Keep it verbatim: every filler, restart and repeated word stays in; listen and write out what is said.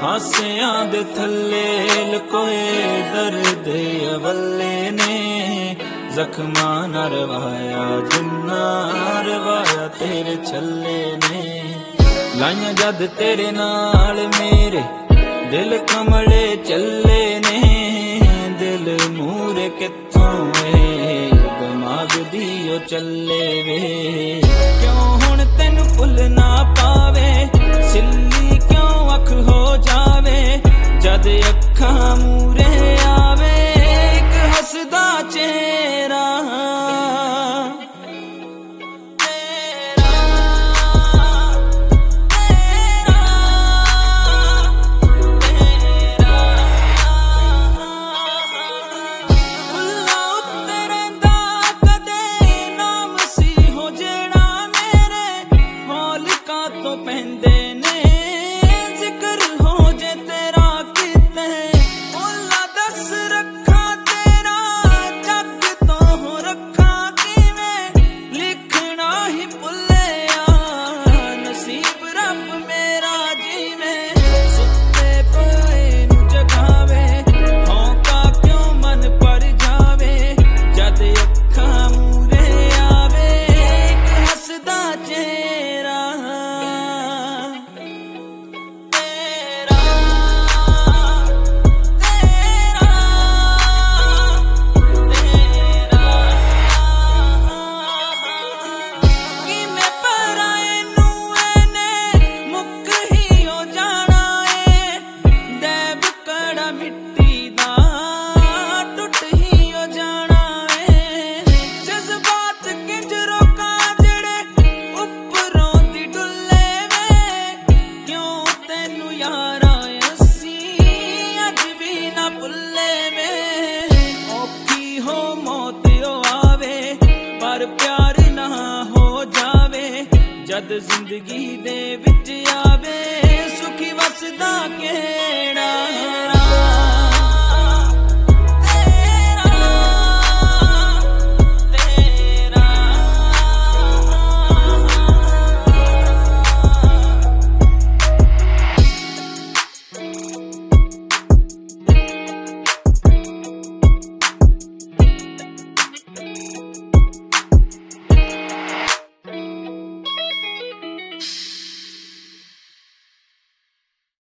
हासियां दे थल्ले लकोए दर्द अवल्ले ने जख्मां ना रवाया जिन्ना रवाया तेरे छल्ले ने लाइयां जद तेरे नाल मेरे दिल कमले चले ने दिल मूरे कित्थों वे दिमाग दियो चले वे क्यों हुण तैनू भुल ना पावे सिल्ली क्यों अख हो जावे जद अखां मूरे आवे एक हसदा चेहरा पहनदे ने जिक्र हो जे तेरा किते ओला दस रखा तेरा जग तो हो रखा किवें लिखना ही भुलिया नसीब रब मेरा जीवें सुते पे नू जगावे होंका क्यों मन पर जावे जद अखां मूरे आवे एक हसदा चेहरा पर प्यार ना हो जावे जद जिंदगी दे विच आवे सुखी वसदा के